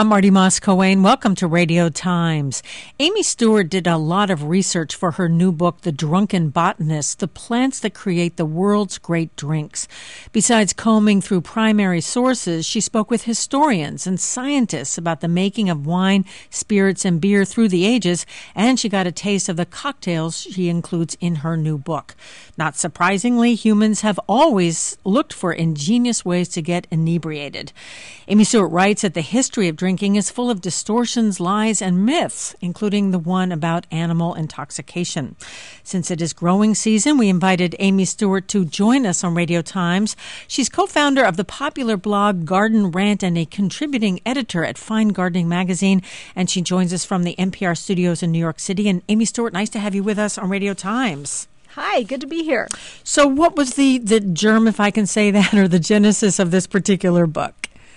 I'm Marty Moss-Coane. Welcome to Radio Times. Amy Stewart did a lot of research for her new book, The Drunken Botanist, The Plants That Create the World's Great Drinks. Besides combing through primary sources, she spoke with historians and scientists about the making of wine, spirits, and beer through the ages, and she got a taste of the cocktails she includes in her new book. Not surprisingly, humans have always looked for ingenious ways to get inebriated. Amy Stewart writes that the history of drinking is full of distortions, lies, and myths, including the one about animal intoxication. Since it is growing season, we invited Amy Stewart to join us on Radio Times. She's co-founder of the popular blog Garden Rant and a contributing editor at Fine Gardening Magazine, and she joins us from the NPR studios in New York City. And Amy Stewart, nice to have you with us on Radio Times. Hi, good to be here. So what was the germ, if I can say that, or the genesis of this particular book?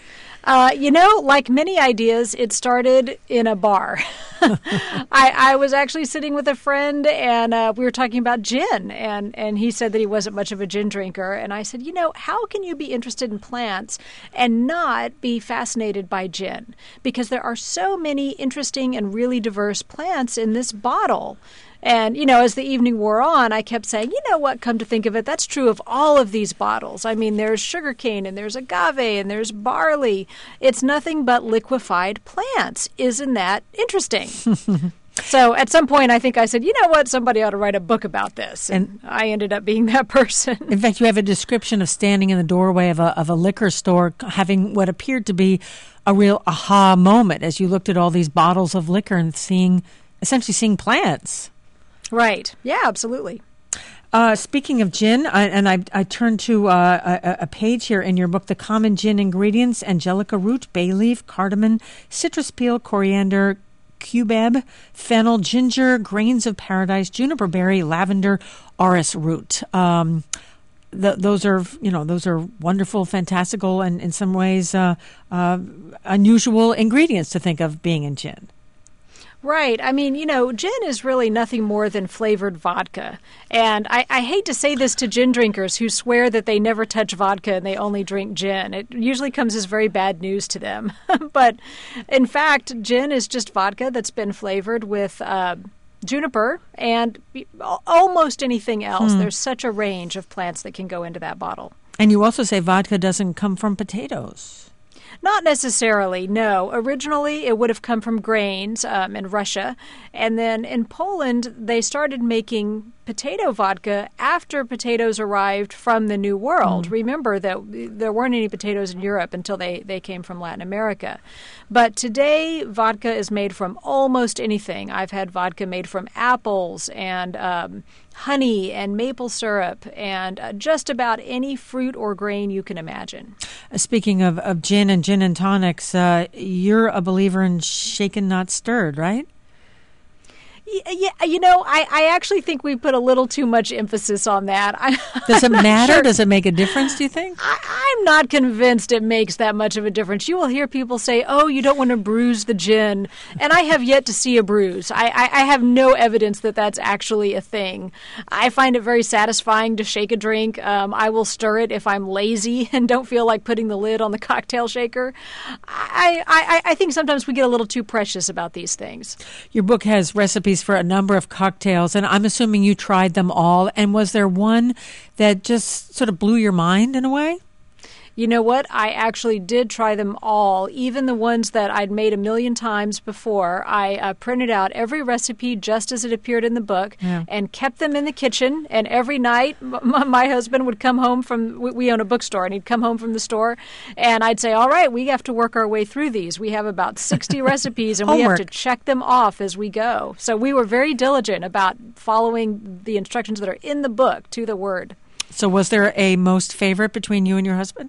Like many ideas, it started in a bar. I was actually sitting with a friend, and we were talking about gin, and he said that he wasn't much of a gin drinker. And I said, how can you be interested in plants and not be fascinated by gin? Because there are so many interesting and really diverse plants in this bottle. And, as the evening wore on, I kept saying, come to think of it, that's true of all of these bottles. I mean, there's sugarcane and there's agave and there's barley. It's nothing but liquefied plants. Isn't that interesting? So at some point, I think I said, somebody ought to write a book about this. And I ended up being that person. In fact, you have a description of standing in the doorway of a liquor store having what appeared to be a real aha moment as you looked at all these bottles of liquor and essentially seeing plants. Right. Yeah, absolutely. Speaking of gin, I turned to a page here in your book, The Common Gin Ingredients: angelica root, bay leaf, cardamom, citrus peel, coriander, cubeb, fennel, ginger, grains of paradise, juniper berry, lavender, orris root. Those are wonderful, fantastical, and in some ways unusual ingredients to think of being in gin. Right. I mean, gin is really nothing more than flavored vodka. And I hate to say this to gin drinkers who swear that they never touch vodka and they only drink gin. It usually comes as very bad news to them. But in fact, gin is just vodka that's been flavored with juniper and almost anything else. There's such a range of plants that can go into that bottle. And you also say vodka doesn't come from potatoes. Not necessarily, no. Originally, it would have come from grains in Russia. And then in Poland, they started making potato vodka after potatoes arrived from the New World. Remember that there weren't any potatoes in Europe until they came from Latin America. But today, vodka is made from almost anything. I've had vodka made from apples and honey and maple syrup and just about any fruit or grain you can imagine. Speaking of gin and tonics, you're a believer in shaken, not stirred, right? Yeah, I actually think we put a little too much emphasis on that. Does it matter? Sure. Does it make a difference, do you think? I'm not convinced it makes that much of a difference. You will hear people say, you don't want to bruise the gin. And I have yet to see a bruise. I have no evidence that that's actually a thing. I find it very satisfying to shake a drink. I will stir it if I'm lazy and don't feel like putting the lid on the cocktail shaker. I think sometimes we get a little too precious about these things. Your book has recipes for a number of cocktails, and I'm assuming you tried them all. And was there one that just sort of blew your mind in a way? You know what? I actually did try them all, even the ones that I'd made a million times before. I printed out every recipe just as it appeared in the book and kept them in the kitchen. And every night, my husband would come home from, we own a bookstore, and he'd come home from the store, and I'd say, all right, we have to work our way through these. We have about 60 recipes, and we have to check them off as we go. So we were very diligent about following the instructions that are in the book to the word. So was there a most favorite between you and your husband?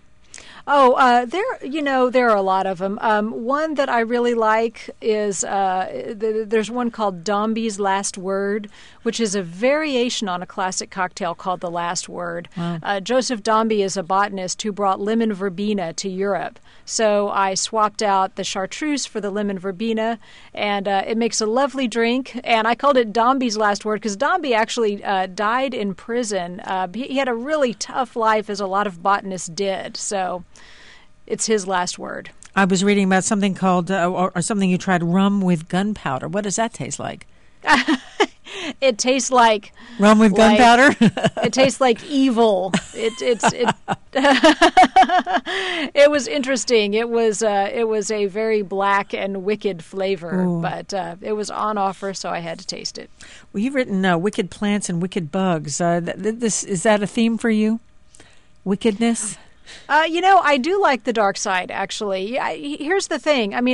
There are a lot of them. One that I really like is there's one called Dombey's Last Word, which is a variation on a classic cocktail called The Last Word. Wow. Joseph Dombey is a botanist who brought lemon verbena to Europe. So I swapped out the chartreuse for the lemon verbena, and it makes a lovely drink. And I called it Dombey's Last Word because Dombey actually died in prison. He had a really tough life, as a lot of botanists did. So it's his last word. I was reading about something called, or something you tried, rum with gunpowder. What does that taste like? It tastes like rum with gunpowder. It tastes like evil. It it was interesting. It was a very black and wicked flavor, Ooh. but it was on offer, so I had to taste it. Well, you've written Wicked Plants and Wicked Bugs. Is that a theme for you? Wickedness? I do like the dark side, actually. Here's the thing. I mean,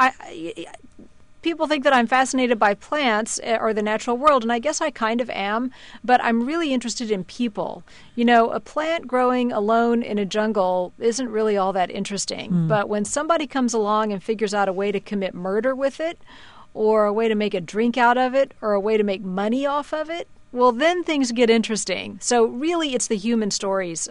people think that I'm fascinated by plants or the natural world, and I guess I kind of am, but I'm really interested in people. A plant growing alone in a jungle isn't really all that interesting, but when somebody comes along and figures out a way to commit murder with it, or a way to make a drink out of it, or a way to make money off of it, well, then things get interesting. So really, it's the human stories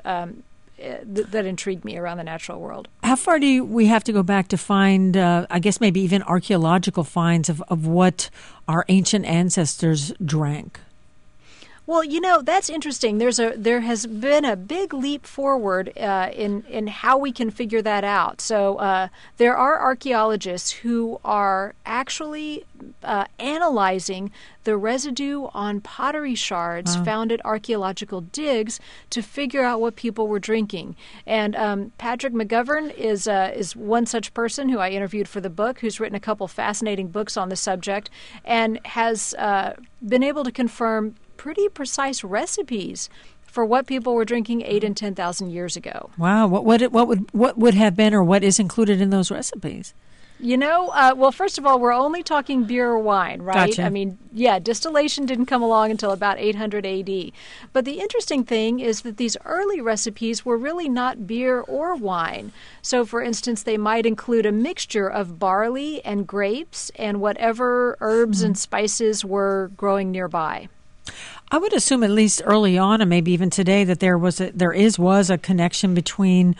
that intrigue me around the natural world. How far do we have to go back to find, I guess maybe even archaeological finds of what our ancient ancestors drank? Well, that's interesting. There has been a big leap forward in how we can figure that out. So there are archaeologists who are actually analyzing the residue on pottery shards found at archaeological digs to figure out what people were drinking. And Patrick McGovern is one such person who I interviewed for the book, who's written a couple fascinating books on the subject, and has been able to confirm pretty precise recipes for what people were drinking 8,000 and 10,000 years ago. Wow, what would have been, or what is included in those recipes? Well, first of all, we're only talking beer or wine, right? Gotcha. I mean, distillation didn't come along until about 800 AD. But the interesting thing is that these early recipes were really not beer or wine. So, for instance, they might include a mixture of barley and grapes and whatever herbs and spices were growing nearby. I would assume, at least early on, and maybe even today, that there was a connection between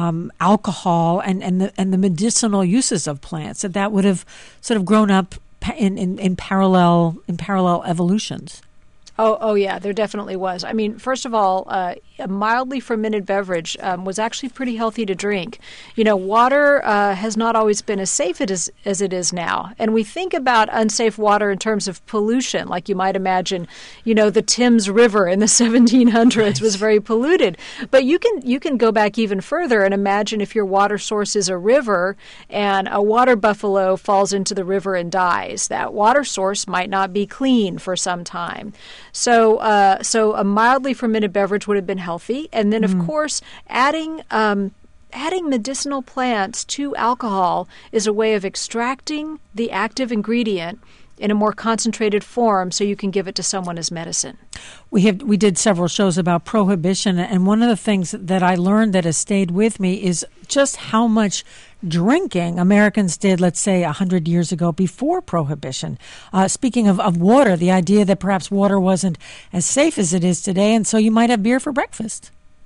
alcohol and the medicinal uses of plants. That would have sort of grown up in parallel evolutions. Oh, yeah, there definitely was. I mean, first of all, a mildly fermented beverage was actually pretty healthy to drink. Water has not always been as safe as it is now. And we think about unsafe water in terms of pollution, like you might imagine, the Thames River in the 1700s was very polluted. But you can go back even further and imagine if your water source is a river and a water buffalo falls into the river and dies. That water source might not be clean for some time. So a mildly fermented beverage would have been healthy. And then, of course, adding medicinal plants to alcohol is a way of extracting the active ingredient in a more concentrated form so you can give it to someone as medicine. We did several shows about prohibition, and one of the things that I learned that has stayed with me is just how much drinking Americans did, let's say, 100 years ago before prohibition. Speaking of water, the idea that perhaps water wasn't as safe as it is today, and so you might have beer for breakfast.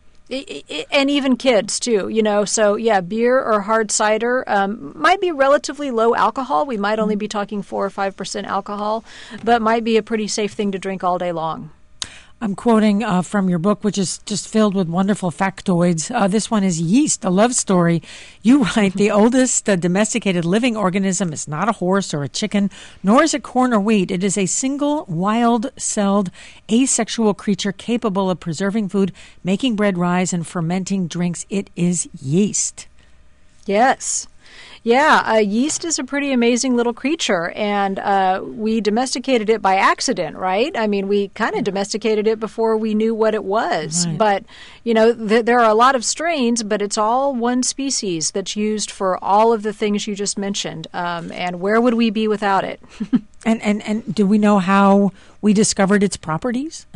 And even kids, too, So, yeah, beer or hard cider might be relatively low alcohol. We might only be talking 4 or 5% alcohol, but might be a pretty safe thing to drink all day long. I'm quoting from your book, which is just filled with wonderful factoids. This one is yeast, a love story. You write, the oldest domesticated living organism is not a horse or a chicken, nor is it corn or wheat. It is a single, wild-celled, asexual creature capable of preserving food, making bread rise, and fermenting drinks. It is yeast. Yes. Yeah, yeast is a pretty amazing little creature, and we domesticated it by accident, right? I mean, we kind of domesticated it before we knew what it was. Right. But, there are a lot of strains, but it's all one species that's used for all of the things you just mentioned. And where would we be without it? And do we know how we discovered its properties?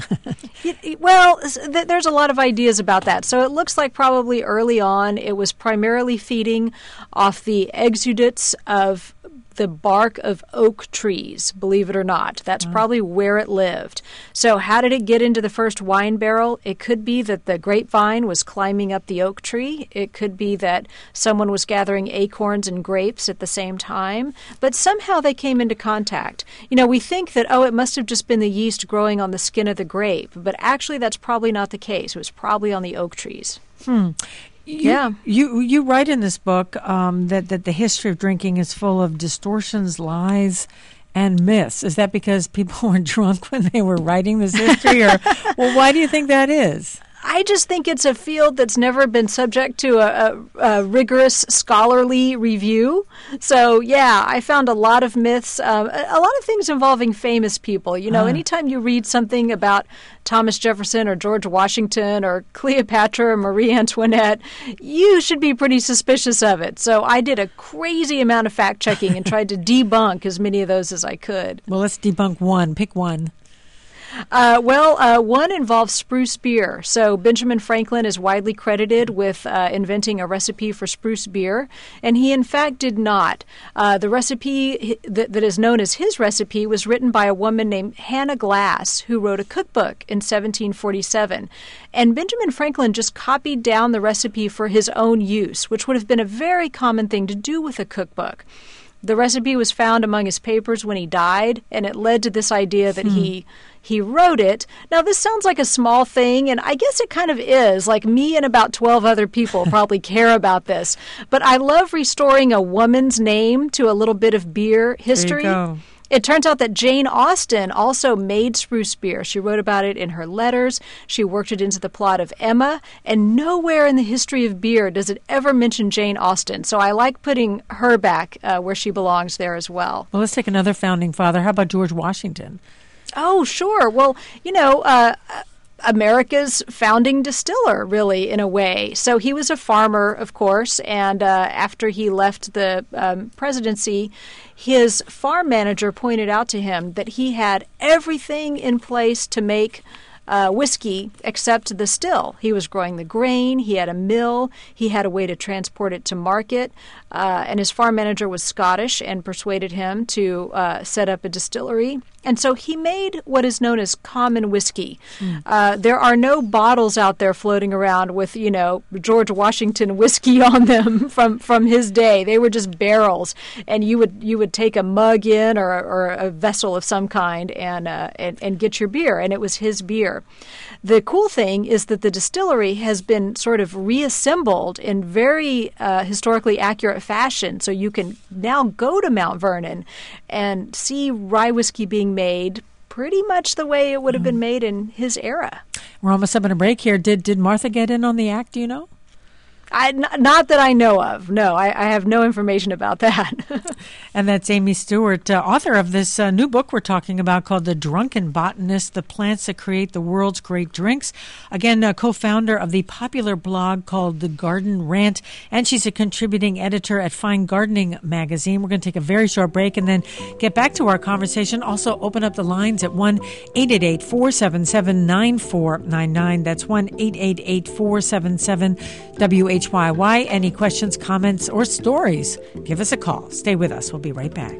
Well, there's a lot of ideas about that. So it looks like probably early on it was primarily feeding off the exudates of the bark of oak trees, believe it or not. That's probably where it lived. So how did it get into the first wine barrel? It could be that the grapevine was climbing up the oak tree. It could be that someone was gathering acorns and grapes at the same time. But somehow they came into contact. We think that, it must have just been the yeast growing on the skin of the grape. But actually that's probably not the case. It was probably on the oak trees. You write in this book that the history of drinking is full of distortions, lies, and myths. Is that because people were drunk when they were writing this history, or well, why do you think that is? I just think it's a field that's never been subject to a rigorous scholarly review. So, yeah, I found a lot of myths, a lot of things involving famous people. You know, anytime you read something about Thomas Jefferson or George Washington or Cleopatra or Marie Antoinette, you should be pretty suspicious of it. So I did a crazy amount of fact-checking and tried to debunk as many of those as I could. Well, let's debunk one. Pick one. One involves spruce beer. So Benjamin Franklin is widely credited with inventing a recipe for spruce beer, and he in fact did not. The recipe that is known as his recipe was written by a woman named Hannah Glass, who wrote a cookbook in 1747. And Benjamin Franklin just copied down the recipe for his own use, which would have been a very common thing to do with a cookbook. The recipe was found among his papers when he died, and it led to this idea that he wrote it. Now, this sounds like a small thing, and I guess it kind of is. Like me and about 12 other people probably care about this. But I love restoring a woman's name to a little bit of beer history. There you go. It turns out that Jane Austen also made spruce beer. She wrote about it in her letters. She worked it into the plot of Emma. And nowhere in the history of beer does it ever mention Jane Austen. So I like putting her back where she belongs there as well. Well, let's take another founding father. How about George Washington? Oh, sure. Well, you know, America's founding distiller, really, in a way. So he was a farmer, of course, and after he left the presidency, his farm manager pointed out to him that he had everything in place to make whiskey except the still. He was growing the grain, he had a mill, he had a way to transport it to market, and his farm manager was Scottish and persuaded him to set up a distillery. And so he made what is known as common whiskey. There are no bottles out there floating around with, you know, George Washington whiskey on them from his day. They were just barrels, and you would take a mug in or a vessel of some kind and get your beer, and it was his beer. The cool thing is that the distillery has been sort of reassembled in very historically accurate fashion, so you can now go to Mount Vernon and see rye whiskey being made pretty much the way it would have been made in his era. We're almost up on a break here. Did Martha get in on the act, do you know? Not that I know of. No, I have no information about that. And that's Amy Stewart, author of this new book we're talking about called The Drunken Botanist, The Plants That Create the World's Great Drinks. Again, co-founder of the popular blog called The Garden Rant, and she's a contributing editor at Fine Gardening magazine. We're going to take a very short break and then get back to our conversation. Also open up the lines at 1-888-477-9499. That's 1-888-477-WHYY. Any questions, comments, or stories? Give us a call. Stay with us. We'll be right back.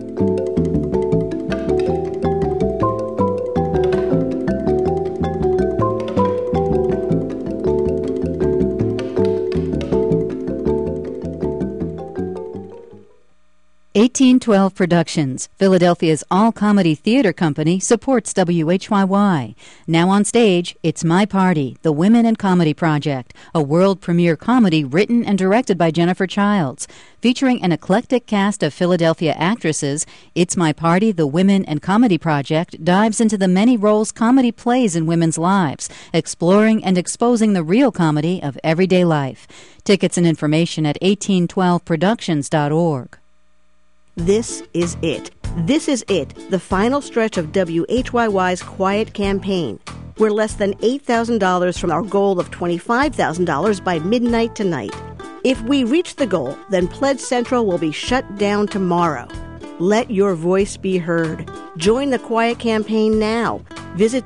1812 Productions, Philadelphia's all-comedy theater company, supports WHYY. Now on stage, It's My Party, The Women in Comedy Project, a world premiere comedy written and directed by Jennifer Childs. Featuring an eclectic cast of Philadelphia actresses, It's My Party, The Women and Comedy Project dives into the many roles comedy plays in women's lives, exploring and exposing the real comedy of everyday life. Tickets and information at 1812productions.org. This is it. This is it, the final stretch of WHYY's Quiet campaign. We're less than $8,000 from our goal of $25,000 by midnight tonight. If we reach the goal, then Pledge Central will be shut down tomorrow. Let your voice be heard. Join the Quiet campaign now. Visit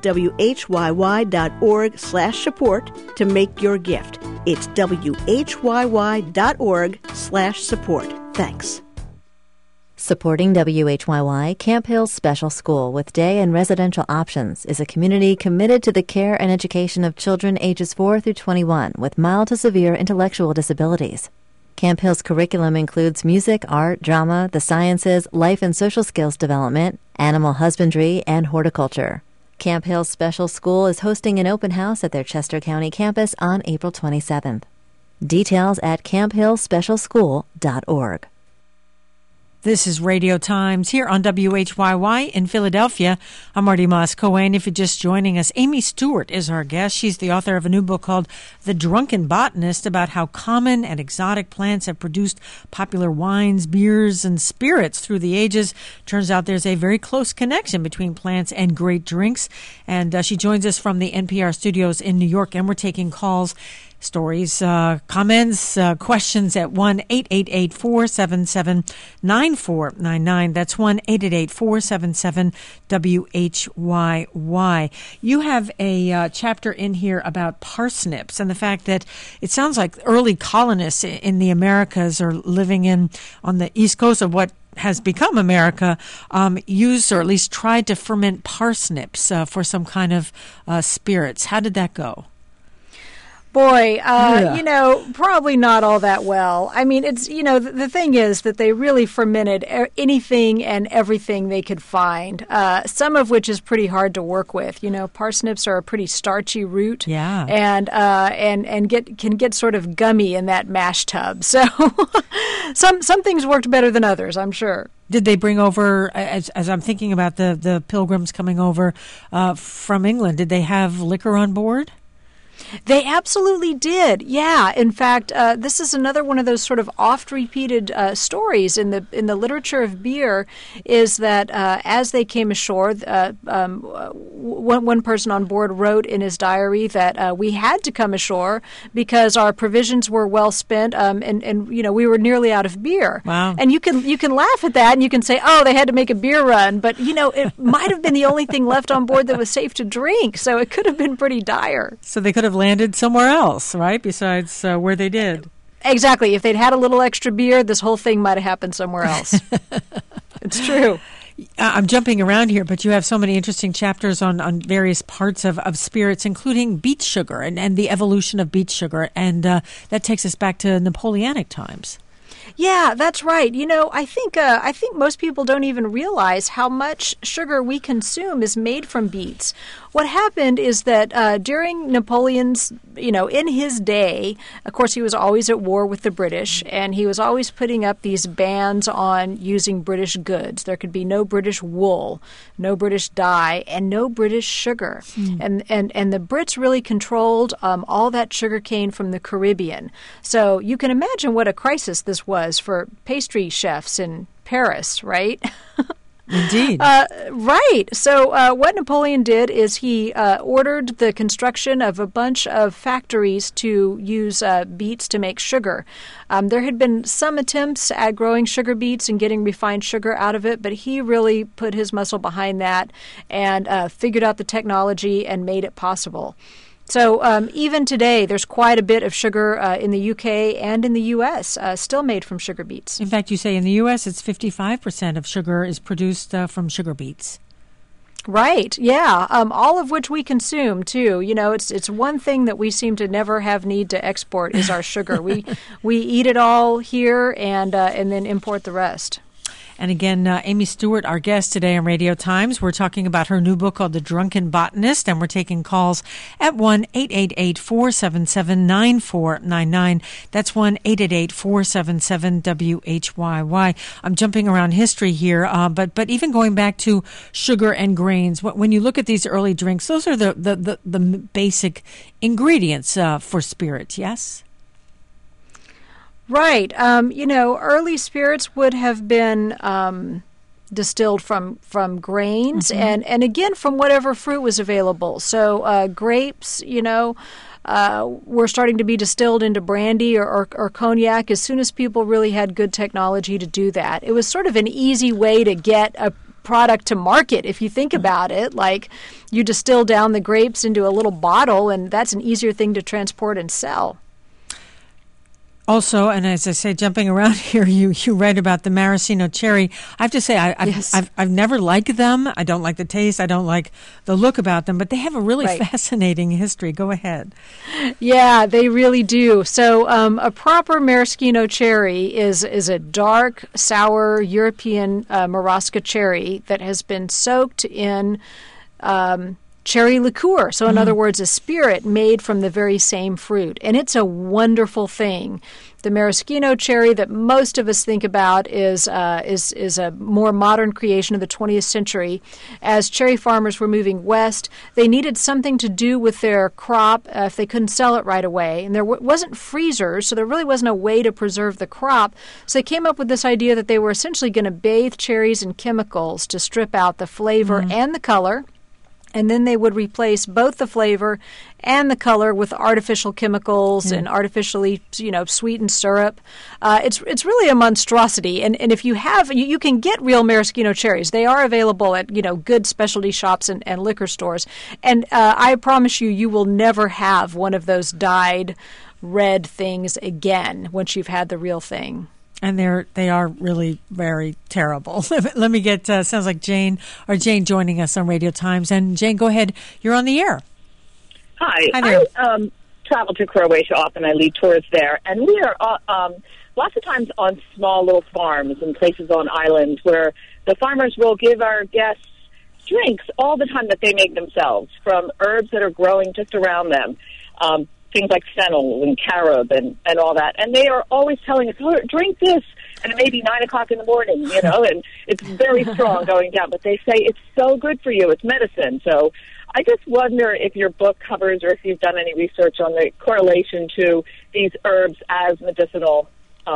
WHYY.org/support to make your gift. It's WHYY.org/support. Thanks. Supporting WHYY, Camp Hill's Special School with day and residential options is a community committed to the care and education of children ages 4 through 21 with mild to severe intellectual disabilities. Camp Hill's curriculum includes music, art, drama, the sciences, life and social skills development, animal husbandry, and horticulture. Camp Hill's Special School is hosting an open house at their Chester County campus on April 27th. Details at camphillspecialschool.org. This is Radio Times here on WHYY in Philadelphia. I'm Marty Moss-Cohen. If you're just joining us, Amy Stewart is our guest. She's the author of a new book called The Drunken Botanist, about how common and exotic plants have produced popular wines, beers, and spirits through the ages. Turns out there's a very close connection between plants and great drinks. And she joins us from the NPR studios in New York, and we're taking calls, stories, comments, questions at 1-888-477-9499. That's 1-888-477-WHYY. You have a chapter in here about parsnips and the fact that it sounds like early colonists in the Americas are living on the east coast of what has become America, used or at least tried to ferment parsnips for some kind of spirits. How did that go? Boy, probably not all that well. I mean, it's, the thing is that they really fermented anything and everything they could find, some of which is pretty hard to work with. Parsnips are a pretty starchy root. Yeah. And can get sort of gummy in that mash tub. So some things worked better than others, I'm sure. Did they bring over, as I'm thinking about the pilgrims coming over from England, did they have liquor on board? They absolutely did. Yeah. In fact, this is another one of those sort of oft-repeated stories in the literature of beer, is that as they came ashore, one person on board wrote in his diary that we had to come ashore because our provisions were well spent, and we were nearly out of beer. Wow. And you can laugh at that, and you can say, oh, they had to make a beer run, but it might have been the only thing left on board that was safe to drink, so it could have been pretty dire. So they could have landed somewhere else, right, besides where they did. Exactly. If they'd had a little extra beer, this whole thing might have happened somewhere else. It's true. I'm jumping around here, but you have so many interesting chapters on various parts of spirits, including beet sugar and the evolution of beet sugar, and that takes us back to Napoleonic times. Yeah, that's right. I think most people don't even realize how much sugar we consume is made from beets. What happened is that during Napoleon's, in his day, of course, he was always at war with the British, and he was always putting up these bans on using British goods. There could be no British wool, no British dye, and no British sugar. And the Brits really controlled all that sugar cane from the Caribbean. So you can imagine what a crisis this was for pastry chefs in Paris, right? Indeed. Right. So what Napoleon did is he ordered the construction of a bunch of factories to use beets to make sugar. There had been some attempts at growing sugar beets and getting refined sugar out of it, but he really put his muscle behind that and figured out the technology and made it possible. So even today, there's quite a bit of sugar in the UK and in the US still made from sugar beets. In fact, you say in the US it's 55% of sugar is produced from sugar beets. Right, yeah, all of which we consume, too. It's one thing that we seem to never have need to export is our sugar. We eat it all here and then import the rest. And again, Amy Stewart, our guest today on Radio Times. We're talking about her new book called The Drunken Botanist, and we're taking calls at 1-888-477-9499. That's 1-888-477-WHYY. I'm jumping around history here, but even going back to sugar and grains, when you look at these early drinks, those are the basic ingredients for spirits, yes? Right. Early spirits would have been distilled from grains and again, from whatever fruit was available. So grapes, were starting to be distilled into brandy or cognac as soon as people really had good technology to do that. It was sort of an easy way to get a product to market, if you think about it. Like, you distill down the grapes into a little bottle, and that's an easier thing to transport and sell. Also, and as I say, jumping around here, you write about the maraschino cherry. I have to say, I've never liked them. I don't like the taste. I don't like the look about them, but they have a really fascinating history. Go ahead. Yeah, they really do. So a proper maraschino cherry is a dark, sour European Marasca cherry that has been soaked in cherry liqueur. So in other words, a spirit made from the very same fruit. And it's a wonderful thing. The maraschino cherry that most of us think about is a more modern creation of the 20th century. As cherry farmers were moving west, they needed something to do with their crop if they couldn't sell it right away. And there wasn't freezers, so there really wasn't a way to preserve the crop. So they came up with this idea that they were essentially going to bathe cherries in chemicals to strip out the flavor and the color. And then they would replace both the flavor and the color with artificial chemicals and artificially, sweetened syrup. It's really a monstrosity. And if you have, you can get real maraschino cherries. They are available at, good specialty shops and liquor stores. And I promise you, you will never have one of those dyed red things again once you've had the real thing. And they are really very terrible. Let me get, sounds like Jane joining us on Radio Times. And Jane, go ahead. You're on the air. Hi there. I travel to Croatia often. I lead tours there. And we are lots of times on small little farms and places on islands where the farmers will give our guests drinks all the time that they make themselves from herbs that are growing just around them. Things like fennel and carob and all that. And they are always telling us, oh, drink this. And it may be 9 o'clock in the morning, and it's very strong going down. But they say it's so good for you. It's medicine. So I just wonder if your book covers or if you've done any research on the correlation to these herbs as medicinal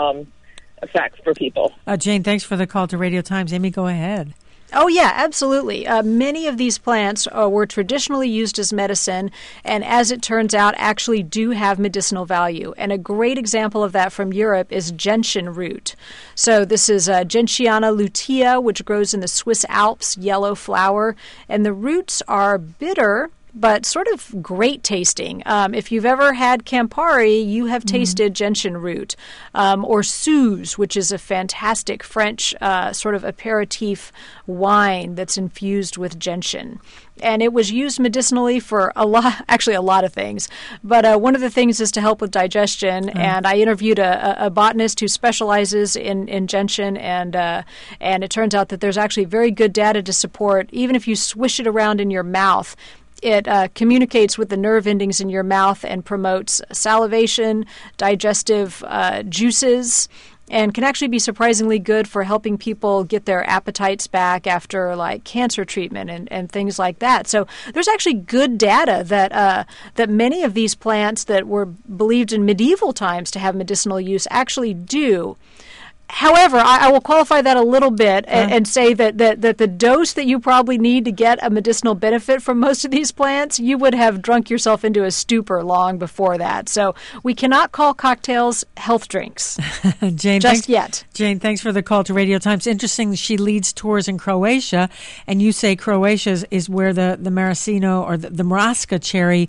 effects for people. Jane, thanks for the call to Radio Times. Amy, go ahead. Oh, yeah, absolutely. Many of these plants were traditionally used as medicine, and as it turns out, actually do have medicinal value. And a great example of that from Europe is gentian root. So this is Gentiana lutea, which grows in the Swiss Alps, yellow flower, and the roots are bitter, but sort of great tasting. If you've ever had Campari, you have tasted gentian root. Or Suze, which is a fantastic French sort of aperitif wine that's infused with gentian. And it was used medicinally for a lot of things. But one of the things is to help with digestion. And I interviewed a botanist who specializes in gentian, and it turns out that there's actually very good data to support, even if you swish it around in your mouth, it communicates with the nerve endings in your mouth and promotes salivation, digestive juices, and can actually be surprisingly good for helping people get their appetites back after like cancer treatment and things like that. So there's actually good data that many of these plants that were believed in medieval times to have medicinal use actually do. However, I will qualify that a little bit and say that the dose that you probably need to get a medicinal benefit from most of these plants, you would have drunk yourself into a stupor long before that. So we cannot call cocktails health drinks Jane, yet. Jane, thanks for the call to Radio Times. Interesting, she leads tours in Croatia, and you say Croatia is where the maraschino or the Moravska cherry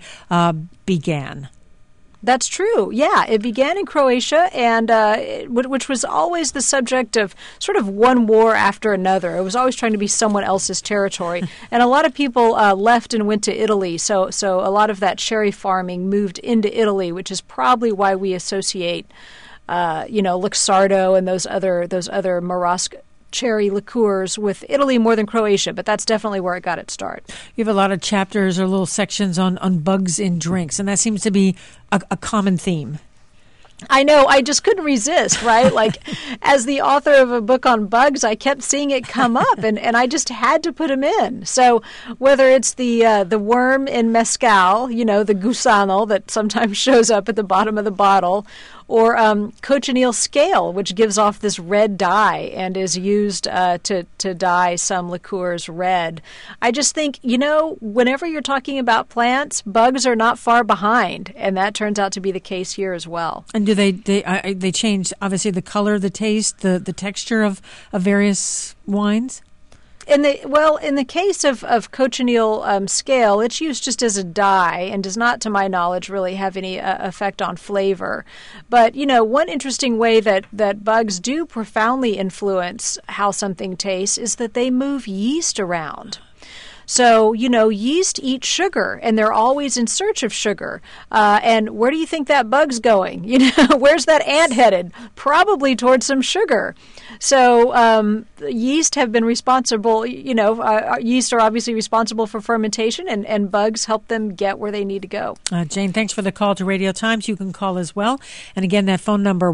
began. That's true. Yeah, it began in Croatia, and which was always the subject of sort of one war after another. It was always trying to be someone else's territory, and a lot of people left and went to Italy. So a lot of that cherry farming moved into Italy, which is probably why we associate, Luxardo and those other Moravska cherry liqueurs with Italy more than Croatia, but that's definitely where it got its start. You have a lot of chapters or little sections on bugs in drinks, and that seems to be a common theme. I know. I just couldn't resist, right? Like, as the author of a book on bugs, I kept seeing it come up, and I just had to put them in. So whether it's the worm in mezcal, the gusano that sometimes shows up at the bottom of the bottle, or cochineal scale, which gives off this red dye and is used to dye some liqueurs red. I just think, whenever you're talking about plants, bugs are not far behind, and that turns out to be the case here as well. And do they change, obviously, the color, the taste, the texture of various wines? In the case of cochineal scale, it's used just as a dye and does not, to my knowledge, really have any effect on flavor. But, one interesting way that bugs do profoundly influence how something tastes is that they move yeast around. So, yeast eat sugar, and they're always in search of sugar. And where do you think that bug's going? Where's that ant headed? Probably towards some sugar. So yeast have been responsible, yeast are obviously responsible for fermentation, and bugs help them get where they need to go. Jane, thanks for the call to Radio Times. You can call as well. And again, that phone number,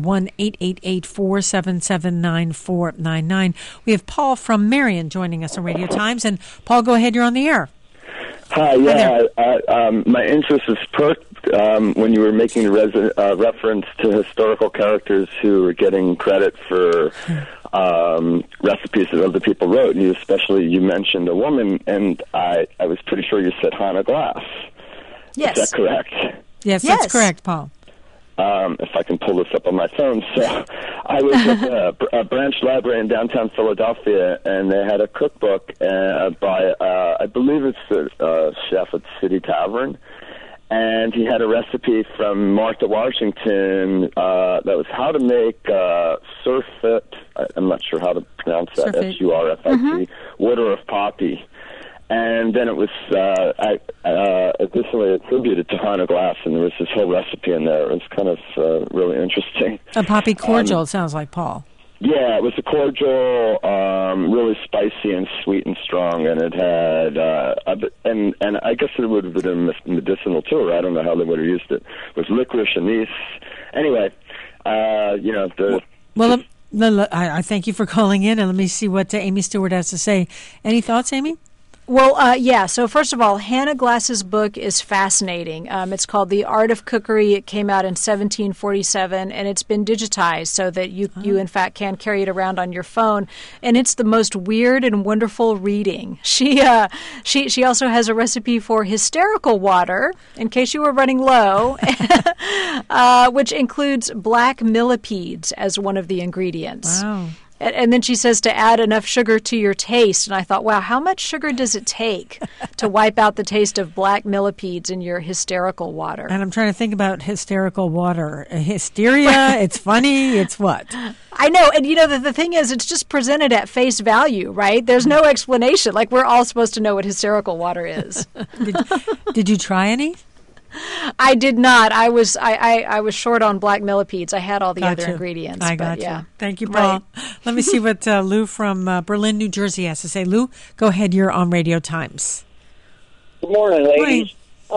1-888-477-9499. We have Paul from Marion joining us on Radio Times. And Paul, go ahead. You're on the air. Hi, yeah. My interest is perked when you were making the reference to historical characters who were getting credit for recipes that other people wrote, and you mentioned a woman, and I was pretty sure you said Hannah Glass. Yes. Is that correct? Yes, that's correct, Paul. If I can pull this up on my phone. So I was at a branch library in downtown Philadelphia, and they had a cookbook by, I believe it's a chef at City Tavern, and he had a recipe from Martha Washington that was how to make surfeit. I'm not sure how to pronounce that, surfeit, water of poppy. And then it was additionally attributed to Hannah Glass, and there was this whole recipe in there. It was kind of really interesting. A poppy cordial, it sounds like, Paul. Yeah, it was a cordial, really spicy and sweet and strong, and it had, and I guess it would have been medicinal too, or I don't know how they would have used it. It was licorice, anise. Anyway, I thank you for calling in, and let me see what Amy Stewart has to say. Any thoughts, Amy? Well, yeah. So first of all, Hannah Glass's book is fascinating. It's called The Art of Cookery. It came out in 1747, and it's been digitized so that you in fact can carry it around on your phone. And it's the most weird and wonderful reading. She also has a recipe for hysterical water, in case you were running low, which includes black millipedes as one of the ingredients. Wow. And then she says to add enough sugar to your taste. And I thought, wow, how much sugar does it take to wipe out the taste of black millipedes in your hysterical water? And I'm trying to think about hysterical water. Hysteria, it's funny, it's what? I know. And, the thing is, it's just presented at face value, right? There's no explanation. Like, we're all supposed to know what hysterical water is. Did you try any? I did not. I was short on black millipedes. I had all the other ingredients. I got you. Thank you, Paul. Right. Let me see what Lou from Berlin, New Jersey has to say. Lou, go ahead. You're on Radio Times. Good morning, ladies.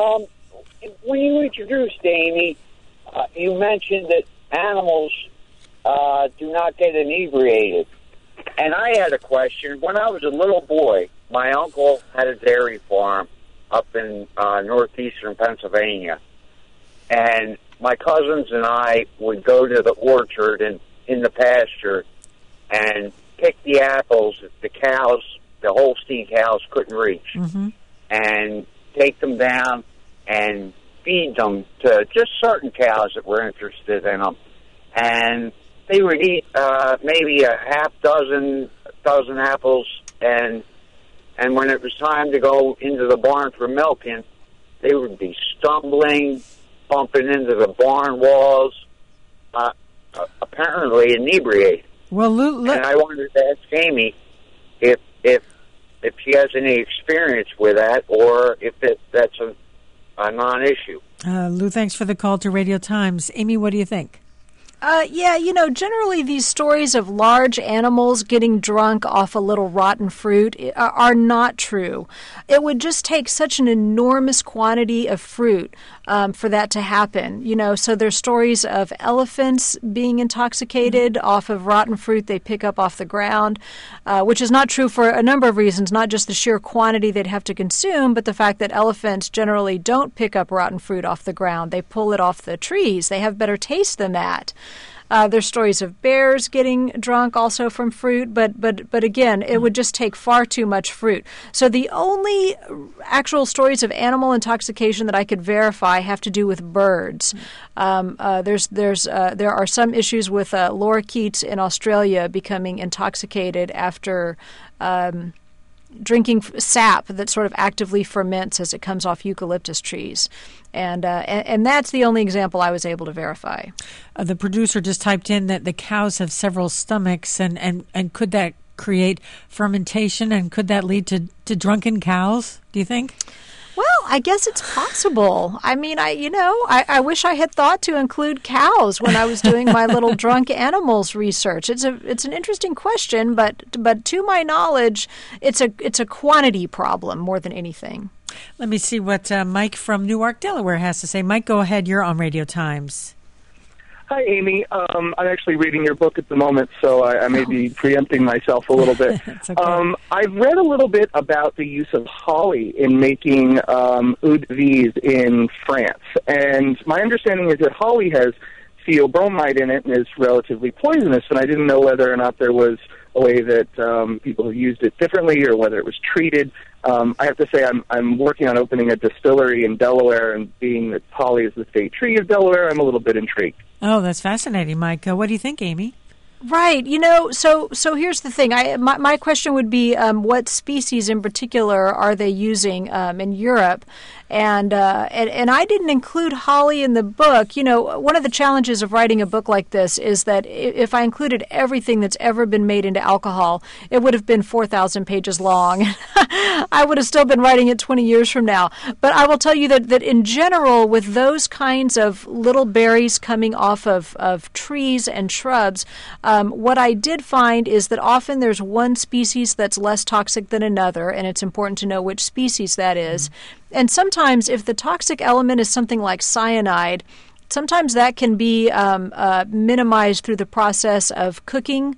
When you introduced Amy, you mentioned that animals do not get inebriated. And I had a question. When I was a little boy, my uncle had a dairy farm up in northeastern Pennsylvania. And my cousins and I would go to the orchard and in the pasture and pick the apples that the Holstein cows couldn't reach, and take them down and feed them to just certain cows that were interested in them. And they would eat maybe a half dozen apples, and when it was time to go into the barn for milking, they would be stumbling, bumping into the barn walls, apparently inebriated. Well, Lou, and I wanted to ask Amy if she has any experience with that, or if that's a non-issue. Lou, thanks for the call to Radio Times. Amy, what do you think? Yeah, generally these stories of large animals getting drunk off a little rotten fruit are not true. It would just take such an enormous quantity of fruit for that to happen. So there's stories of elephants being intoxicated off of rotten fruit they pick up off the ground, which is not true for a number of reasons, not just the sheer quantity they'd have to consume, but the fact that elephants generally don't pick up rotten fruit off the ground. They pull it off the trees. They have better taste than that. There's stories of bears getting drunk also from fruit, but again, it would just take far too much fruit. So the only actual stories of animal intoxication that I could verify have to do with birds. There are some issues with lorikeets in Australia becoming intoxicated after drinking sap that sort of actively ferments as it comes off eucalyptus trees. And that's the only example I was able to verify. The producer just typed in that the cows have several stomachs, and could that create fermentation, and could that lead to drunken cows, do you think? Well, I guess it's possible. I mean, I wish I had thought to include cows when I was doing my little drunk animals research. It's an interesting question, but to my knowledge, it's a quantity problem more than anything. Let me see what Mike from Newark, Delaware has to say. Mike, go ahead. You're on Radio Times. Hi, Amy. I'm actually reading your book at the moment, so I may be preempting myself a little bit. Okay. I've read a little bit about the use of holly in making eau de vie in France, and my understanding is that holly has theobromide in it and is relatively poisonous, and I didn't know whether or not there was a way that people have used it differently or whether it was treated. I have to say I'm working on opening a distillery in Delaware, and being that holly is the state tree of Delaware, I'm a little bit intrigued. Oh, that's fascinating, Mike. What do you think, Amy? Right. So here's the thing. My question would be, what species in particular are they using in Europe? And I didn't include holly in the book. One of the challenges of writing a book like this is that if I included everything that's ever been made into alcohol, it would have been 4,000 pages long. I would have still been writing it 20 years from now. But I will tell you that in general, with those kinds of little berries coming off of trees and shrubs, what I did find is that often there's one species that's less toxic than another, and it's important to know which species that is. And sometimes if the toxic element is something like cyanide, sometimes that can be minimized through the process of cooking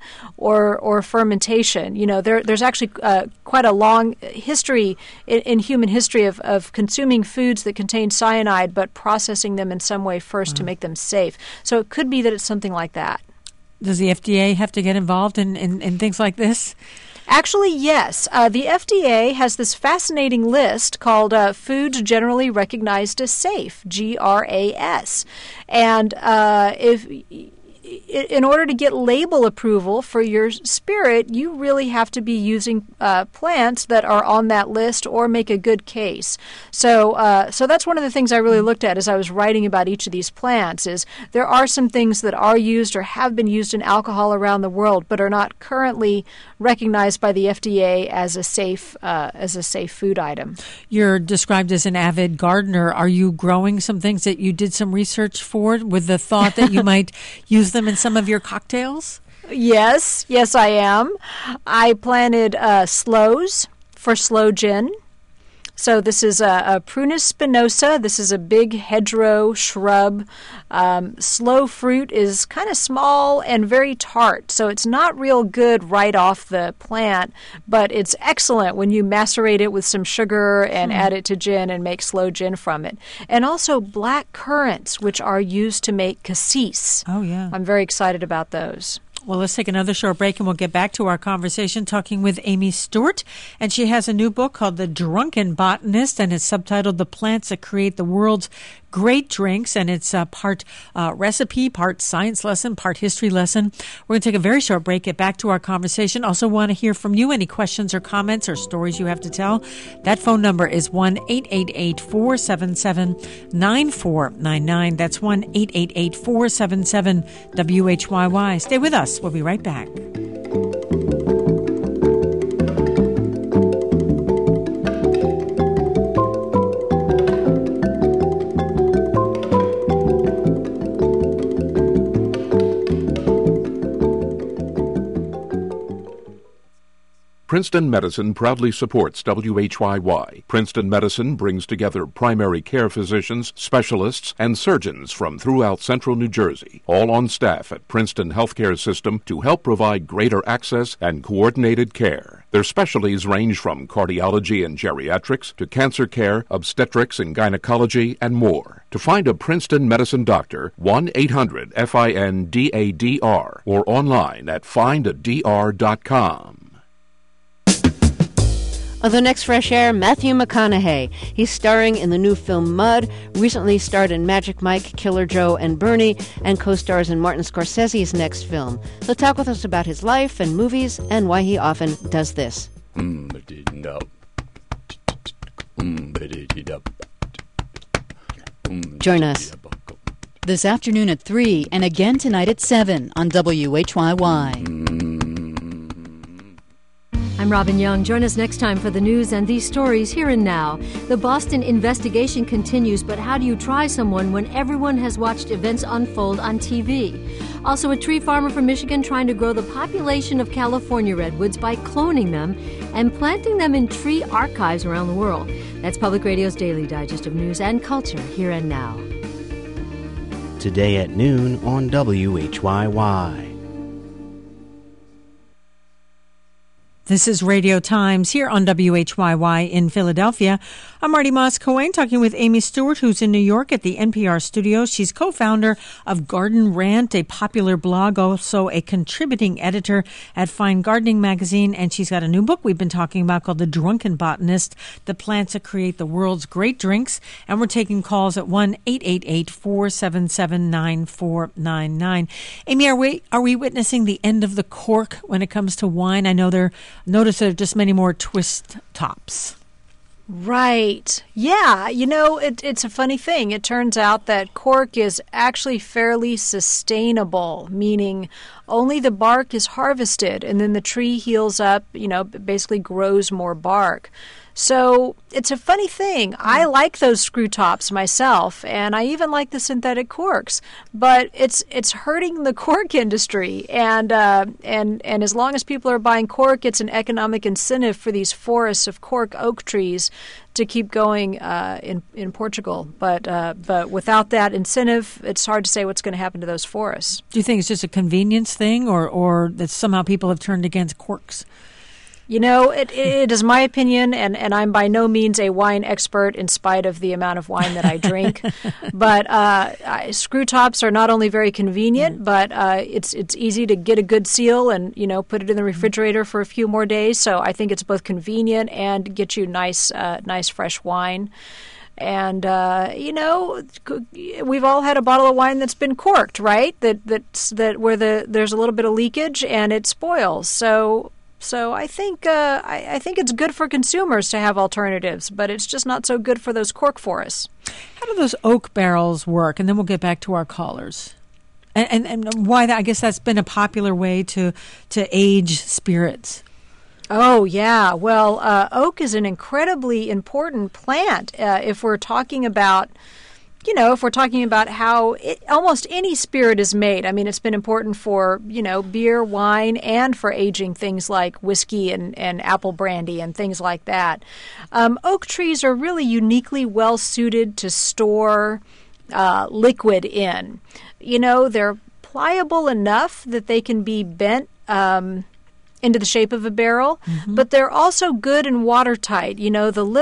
or fermentation. There's actually quite a long history in human history of consuming foods that contain cyanide, but processing them in some way first to make them safe. So it could be that it's something like that. Does the FDA have to get involved in things like this? Actually, yes. The FDA has this fascinating list called Foods Generally Recognized as Safe, GRAS. And in order to get label approval for your spirit, you really have to be using plants that are on that list or make a good case. So that's one of the things I really looked at as I was writing about each of these plants. Is there are some things that are used or have been used in alcohol around the world, but are not currently recognized by the FDA as a safe food item. You're described as an avid gardener. Are you growing some things that you did some research for with the thought that you might use them in some of your cocktails? Yes, I am. I planted sloes for sloe gin. So this is a Prunus spinosa. This is a big hedgerow shrub. Sloe fruit is kind of small and very tart, so it's not real good right off the plant, but it's excellent when you macerate it with some sugar and add it to gin and make sloe gin from it. And also black currants, which are used to make cassis. Oh, yeah. I'm very excited about those. Well, let's take another short break and we'll get back to our conversation talking with Amy Stewart. And she has a new book called The Drunken Botanist, and it's subtitled The Plants That Create the World's Great Drinks. And it's part recipe, part science lesson, part history lesson. We're going to take a very short break, get back to our conversation. Also want to hear from you, any questions or comments or stories you have to tell. That phone number is 1-888-477-9499. That's 1-888-477-WHYY. Stay with us. We'll be right back. Princeton Medicine proudly supports WHYY. Princeton Medicine brings together primary care physicians, specialists, and surgeons from throughout central New Jersey, all on staff at Princeton Healthcare System to help provide greater access and coordinated care. Their specialties range from cardiology and geriatrics to cancer care, obstetrics and gynecology, and more. To find a Princeton Medicine doctor, 1-800-FINDADR or online at findadr.com. On the next Fresh Air, Matthew McConaughey. He's starring in the new film Mud, recently starred in Magic Mike, Killer Joe, and Bernie, and co-stars in Martin Scorsese's next film. He'll talk with us about his life and movies and why he often does this. Join us this afternoon at 3 and again tonight at 7 on WHYY. I'm Robin Young. Join us next time for the news and these stories here and now. The Boston investigation continues, but how do you try someone when everyone has watched events unfold on TV? Also, a tree farmer from Michigan trying to grow the population of California redwoods by cloning them and planting them in tree archives around the world. That's Public Radio's Daily Digest of News and Culture here and now. Today at noon on WHYY. This is Radio Times here on WHYY in Philadelphia. I'm Marty Moss-Coane talking with Amy Stewart, who's in New York at the NPR studio. She's co-founder of Garden Rant, a popular blog, also a contributing editor at Fine Gardening magazine, and she's got a new book we've been talking about called The Drunken Botanist, The Plants That Create the World's Great Drinks. And we're taking calls at 1-888-477-9499. Amy, are we witnessing the end of the cork when it comes to wine? I know notice there are just many more twist tops. Right. Yeah. It's a funny thing. It turns out that cork is actually fairly sustainable, meaning only the bark is harvested and then the tree heals up, basically grows more bark. So it's a funny thing. I like those screw tops myself, and I even like the synthetic corks. But it's hurting the cork industry, and as long as people are buying cork, it's an economic incentive for these forests of cork oak trees to keep going in Portugal. But without that incentive, it's hard to say what's going to happen to those forests. Do you think it's just a convenience thing, or that somehow people have turned against corks? It is my opinion, and I'm by no means a wine expert in spite of the amount of wine that I drink. But screw tops are not only very convenient, but it's easy to get a good seal and, put it in the refrigerator for a few more days. So I think it's both convenient and get you nice fresh wine. And, we've all had a bottle of wine that's been corked, right? That where there's a little bit of leakage and it spoils. So I think it's good for consumers to have alternatives, but it's just not so good for those cork forests. How do those oak barrels work? And then we'll get back to our callers. And why that? I guess that's been a popular way to age spirits. Oh, yeah. Well, oak is an incredibly important plant if we're talking about how almost any spirit is made. I mean, it's been important for, beer, wine, and for aging things like whiskey and apple brandy and things like that. Oak trees are really uniquely well suited to store liquid in. They're pliable enough that they can be bent into the shape of a barrel, but they're also good and watertight. You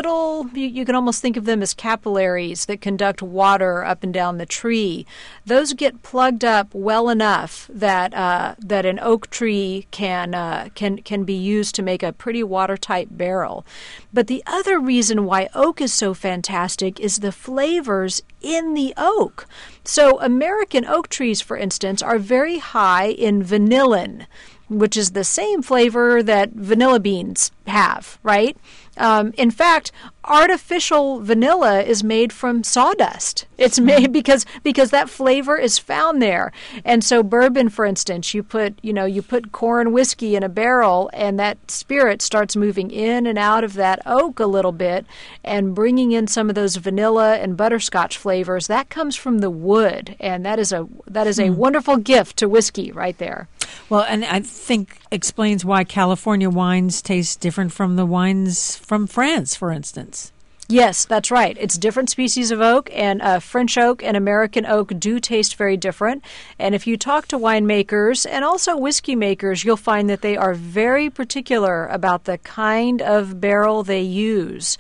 can almost think of them as capillaries that conduct water up and down the tree. Those get plugged up well enough that an oak tree can be used to make a pretty watertight barrel. But the other reason why oak is so fantastic is the flavors in the oak. So American oak trees, for instance, are very high in vanillin, which is the same flavor that vanilla beans have, right? In fact, artificial vanilla is made from sawdust. It's made because that flavor is found there. And so bourbon, for instance, you put corn whiskey in a barrel, and that spirit starts moving in and out of that oak a little bit and bringing in some of those vanilla and butterscotch flavors. That comes from the wood, and that is a wonderful gift to whiskey right there. Well, and I think explains why California wines taste different from the wines from France, for instance. Yes, that's right. It's different species of oak, and French oak and American oak do taste very different. And if you talk to winemakers and also whiskey makers, you'll find that they are very particular about the kind of barrel they use.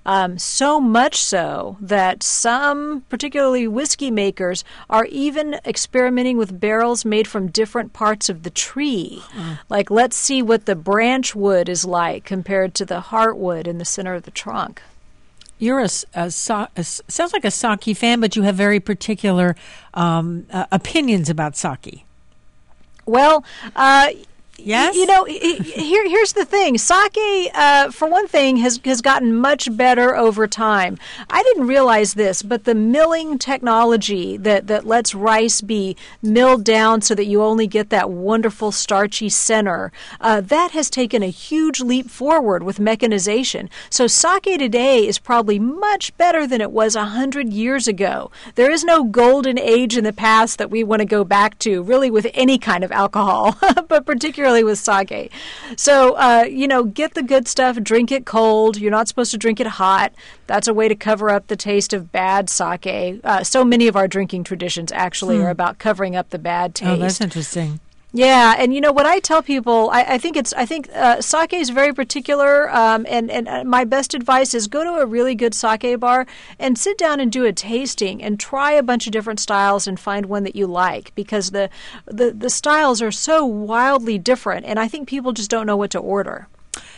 So much so that some, particularly whiskey makers, are even experimenting with barrels made from different parts of the tree. Like, let's see what the branch wood is like compared to the heartwood in the center of the trunk. You're sounds like a sake fan, but you have very particular opinions about sake. Well, Yes? Here's the thing. Sake, for one thing, has gotten much better over time. I didn't realize this, but the milling technology that lets rice be milled down so that you only get that wonderful starchy center, that has taken a huge leap forward with mechanization. So sake today is probably much better than it was 100 years ago. There is no golden age in the past that we want to go back to, really, with any kind of alcohol, but particularly with sake. So, get the good stuff, drink it cold. You're not supposed to drink it hot. That's a way to cover up the taste of bad sake. So many of our drinking traditions actually are about covering up the bad taste. Oh, that's interesting. Yeah, and what I tell people, I think sake is very particular, and my best advice is go to a really good sake bar and sit down and do a tasting and try a bunch of different styles and find one that you like, because the styles are so wildly different, and I think people just don't know what to order.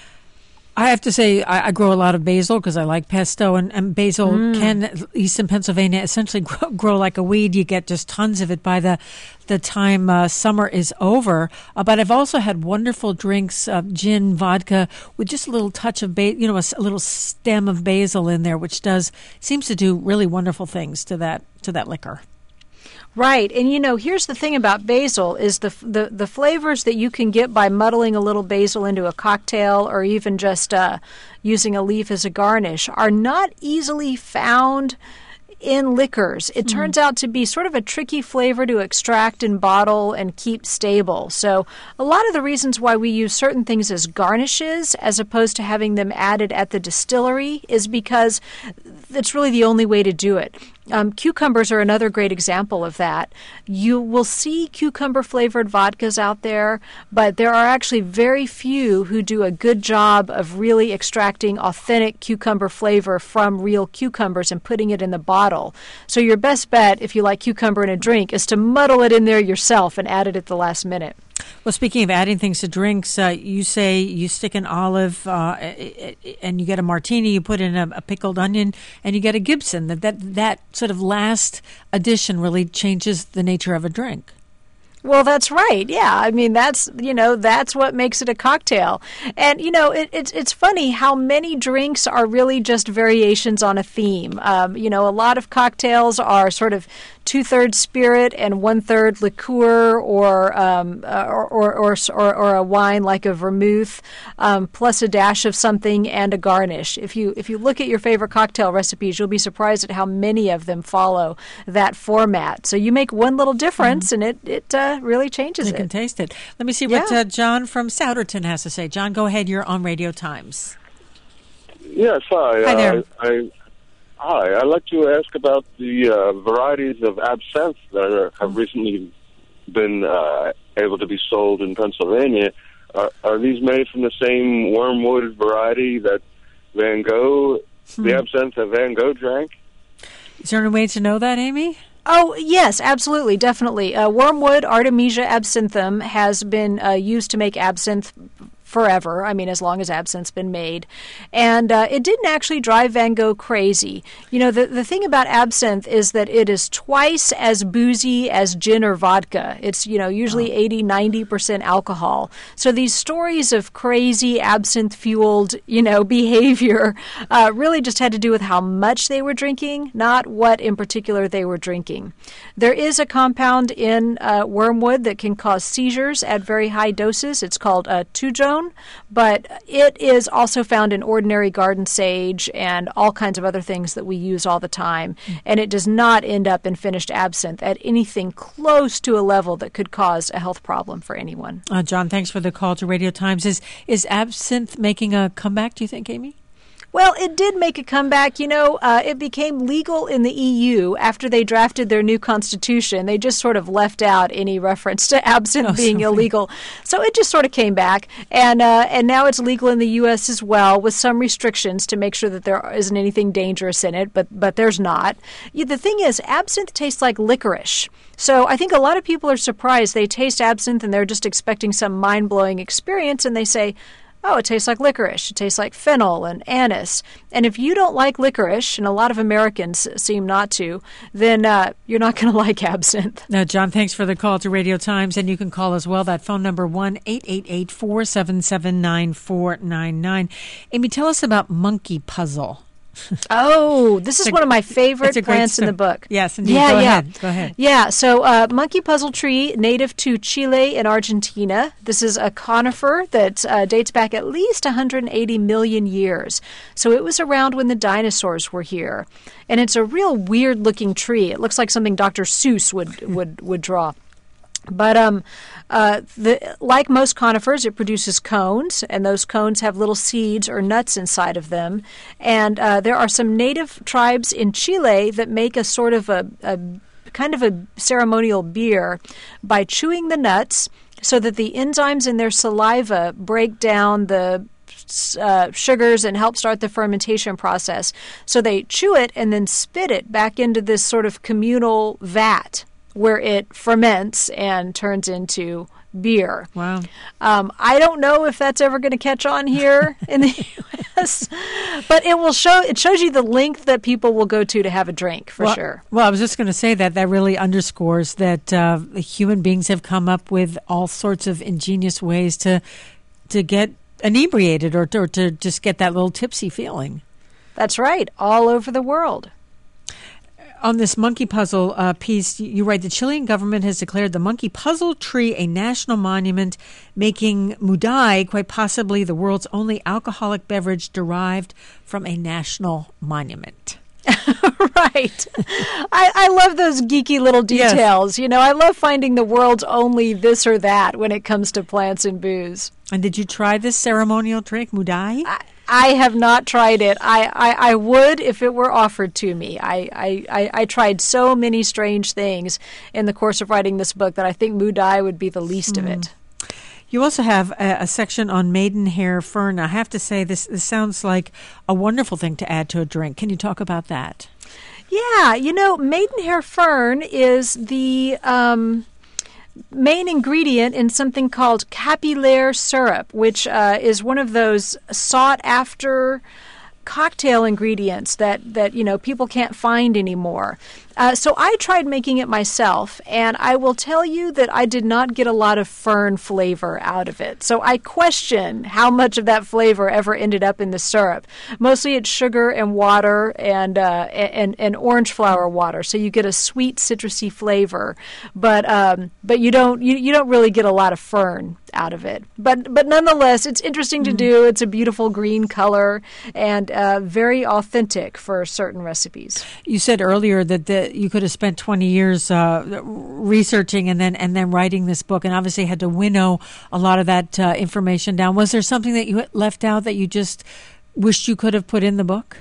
I have to say, I grow a lot of basil because I like pesto, and basil can, eastern Pennsylvania, essentially grow like a weed. You get just tons of it by the time summer is over. But I've also had wonderful drinks, gin, vodka, with just a little touch of a little stem of basil in there, which seems to do really wonderful things to that liquor. Right, and here's the thing about basil is the flavors that you can get by muddling a little basil into a cocktail or even just using a leaf as a garnish are not easily found in liquors. It turns out to be sort of a tricky flavor to extract and bottle and keep stable. So a lot of the reasons why we use certain things as garnishes as opposed to having them added at the distillery is because it's really the only way to do it. Cucumbers are another great example of that. You will see cucumber-flavored vodkas out there, but there are actually very few who do a good job of really extracting authentic cucumber flavor from real cucumbers and putting it in the bottle. So your best bet, if you like cucumber in a drink, is to muddle it in there yourself and add it at the last minute. Well, speaking of adding things to drinks, you say you stick an olive and you get a martini, you put in a pickled onion, and you get a Gibson. That sort of last addition really changes the nature of a drink. Well, that's right. Yeah, I mean that's what makes it a cocktail. And it's funny how many drinks are really just variations on a theme. A lot of cocktails are sort of 2/3 spirit and 1/3 liqueur, or a wine like a vermouth, plus a dash of something and a garnish. If you look at your favorite cocktail recipes, you'll be surprised at how many of them follow that format. So you make one little difference, and it really changes it. You can taste it. Let me see what John from Souderton has to say. John, go ahead. You're on Radio Times. Yes, hi. Hi there. Hi, I'd like to ask about the varieties of absinthe that have recently been able to be sold in Pennsylvania. Are these made from the same wormwood variety that Van Gogh, the absinthe that Van Gogh drank? Is there any way to know that, Amy? Oh, yes, absolutely, definitely. Wormwood, Artemisia absinthium, has been used to make absinthe forever. I mean, as long as absinthe's been made. And it didn't actually drive Van Gogh crazy. The thing about absinthe is that it is twice as boozy as gin or vodka. It's, usually 80-90% alcohol. So these stories of crazy absinthe-fueled, behavior really just had to do with how much they were drinking, not what in particular they were drinking. There is a compound in wormwood that can cause seizures at very high doses. It's called tujone. But it is also found in ordinary garden sage and all kinds of other things that we use all the time. And it does not end up in finished absinthe at anything close to a level that could cause a health problem for anyone. John, thanks for the call to Radio Times. Is absinthe making a comeback, do you think, Amy? Well, it did make a comeback. It became legal in the EU after they drafted their new constitution. They just sort of left out any reference to absinthe being illegal. So it just sort of came back. And now it's legal in the U.S. as well, with some restrictions to make sure that there isn't anything dangerous in it, but there's not. The thing is, absinthe tastes like licorice. So I think a lot of people are surprised. They taste absinthe and they're just expecting some mind-blowing experience, and they say, oh, it tastes like licorice. It tastes like fennel and anise. And if you don't like licorice, and a lot of Americans seem not to, then you're not going to like absinthe. Now, John, thanks for the call to Radio Times, and you can call as well. That phone number, 1-888-477-9499. Amy, tell us about Monkey Puzzle. Oh, this is one of my favorite plants in the book. Yes, indeed. Go ahead. Yeah, so monkey puzzle tree, native to Chile and Argentina. This is a conifer that dates back at least 180 million years. So it was around when the dinosaurs were here. And it's a real weird-looking tree. It looks like something Dr. Seuss would draw. But like most conifers, it produces cones, and those cones have little seeds or nuts inside of them. And there are some native tribes in Chile that make a sort of a kind of a ceremonial beer by chewing the nuts so that the enzymes in their saliva break down the sugars and help start the fermentation process. So they chew it and then spit it back into this sort of communal vat, where it ferments and turns into beer. Wow. I don't know if that's ever going to catch on here in the U.S., but it shows you the length that people will go to have a drink, for sure. Well, I was just going to say that really underscores that human beings have come up with all sorts of ingenious ways to get inebriated or to just get that little tipsy feeling. That's right, all over the world. On this monkey puzzle piece, you write, the Chilean government has declared the monkey puzzle tree a national monument, making Mudai quite possibly the world's only alcoholic beverage derived from a national monument. Right. I love those geeky little details. Yes. I love finding the world's only this or that when it comes to plants and booze. And did you try this ceremonial drink, Mudai? I have not tried it. I would if it were offered to me. I tried so many strange things in the course of writing this book that I think Mudai would be the least of it. You also have a section on maidenhair fern. I have to say, this sounds like a wonderful thing to add to a drink. Can you talk about that? Yeah, maidenhair fern is the main ingredient in something called capillaire syrup, which is one of those sought-after cocktail ingredients that people can't find anymore. So I tried making it myself, and I will tell you that I did not get a lot of fern flavor out of it. So I question how much of that flavor ever ended up in the syrup. Mostly it's sugar and water and orange flower water, so you get a sweet citrusy flavor, but you don't really get a lot of fern out of it. But nonetheless, it's interesting to do. It's a beautiful green color and very authentic for certain recipes. You said earlier that you could have spent 20 years researching and then writing this book, and obviously had to winnow a lot of that information down. Was there something that you left out that you just wished you could have put in the book?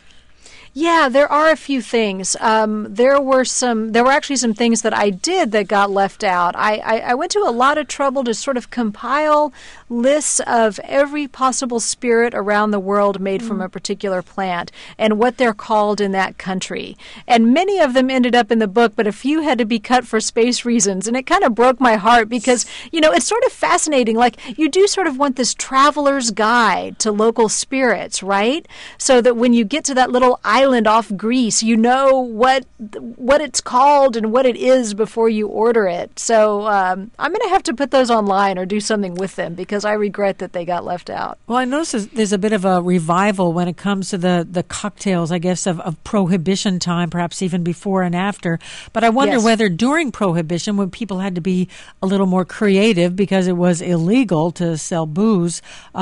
Yeah, there are a few things. There were actually some things that I did that got left out. I went to a lot of trouble to sort of compile lists of every possible spirit around the world made from a particular plant and what they're called in that country. And many of them ended up in the book, but a few had to be cut for space reasons. And it kind of broke my heart because, it's sort of fascinating. Like, you do sort of want this traveler's guide to local spirits, right? So that when you get to that little island off Greece, you know what it's called and what it is before you order it. So I'm going to have to put those online or do something with them because I regret that they got left out. Well, I noticed there's a bit of a revival when it comes to the cocktails, I guess, of Prohibition time, perhaps even before and after. But I wonder whether during Prohibition, when people had to be a little more creative because it was illegal to sell booze,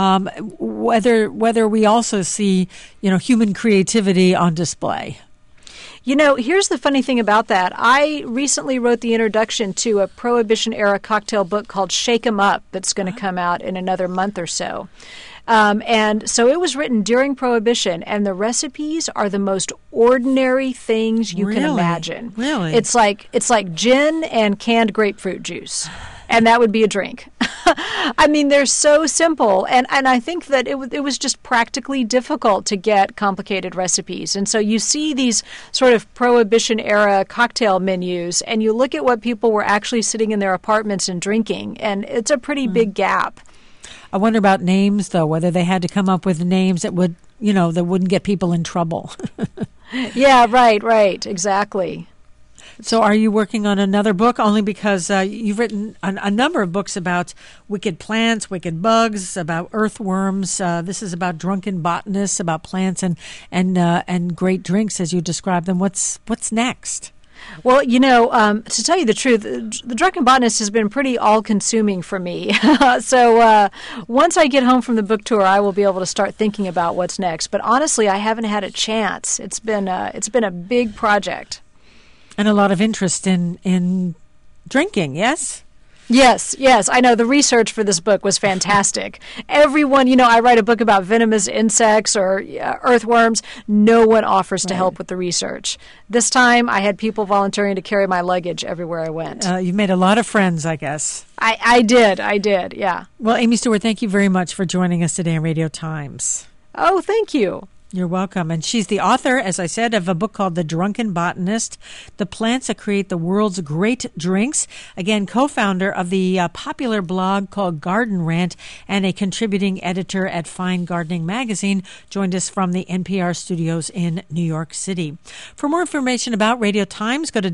whether we also see, human creativity on display. Here's the funny thing about that. I recently wrote the introduction to a Prohibition-era cocktail book called Shake 'Em Up that's going to come out in another month or so. And so it was written during Prohibition, and the recipes are the most ordinary things you can imagine. Really? It's like gin and canned grapefruit juice. And that would be a drink. I mean, they're so simple. And I think that it was just practically difficult to get complicated recipes. And so you see these sort of Prohibition-era cocktail menus, and you look at what people were actually sitting in their apartments and drinking, and it's a pretty big gap. I wonder about names, though, whether they had to come up with names that would, that wouldn't get people in trouble. Yeah, right, exactly. So are you working on another book? Only because you've written a number of books about wicked plants, wicked bugs, about earthworms. This is about drunken botanists, about plants and great drinks as you describe them. What's next? Well, to tell you the truth, the Drunken Botanist has been pretty all-consuming for me. So once I get home from the book tour, I will be able to start thinking about what's next. But honestly, I haven't had a chance. It's been a big project. And a lot of interest in drinking, yes? Yes. I know the research for this book was fantastic. Everyone, I write a book about venomous insects or earthworms. No one offers to help with the research. This time, I had people volunteering to carry my luggage everywhere I went. You've made a lot of friends, I guess. I did, yeah. Well, Amy Stewart, thank you very much for joining us today on Radio Times. Oh, thank you. You're welcome. And she's the author, as I said, of a book called The Drunken Botanist, The Plants That Create the World's Great Drinks. Again, co-founder of the popular blog called Garden Rant and a contributing editor at Fine Gardening Magazine, joined us from the NPR studios in New York City. For more information about Radio Times, go to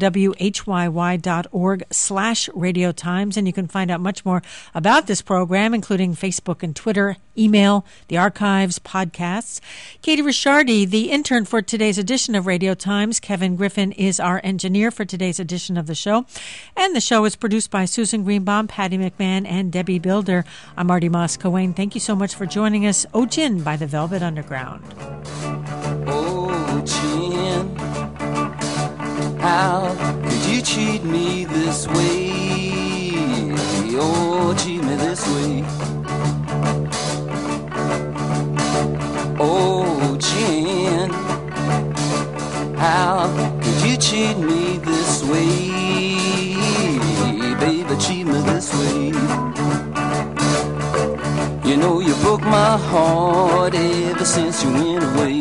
whyy.org/Radio Times, and you can find out much more about this program, including Facebook and Twitter, email, the archives, podcasts. Katie Ricciardi, the intern for today's edition of Radio Times. Kevin Griffin is our engineer for today's edition of the show. And the show is produced by Susan Greenbaum, Patty McMahon, and Debbie Builder. I'm Marty Moss-Coane. Thank you so much for joining us. Oh Gin by the Velvet Underground. Oh Gin, how could you cheat me this way? Oh, cheat me this way. Oh, Gin, how could you cheat me this way? Baby, cheat me this way. You know you broke my heart ever since you went away.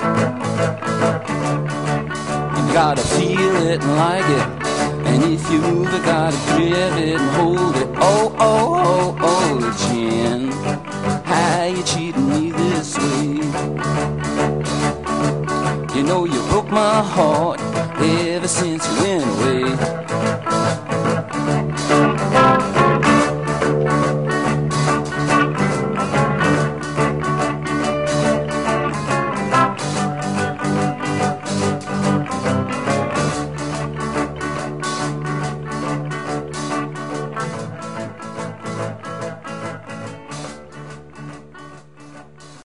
You gotta feel it and like it, and if you move it, gotta grip it and hold it. Oh, oh, oh, oh, Gin, how you cheating me this way? You know you broke my heart ever since you went away.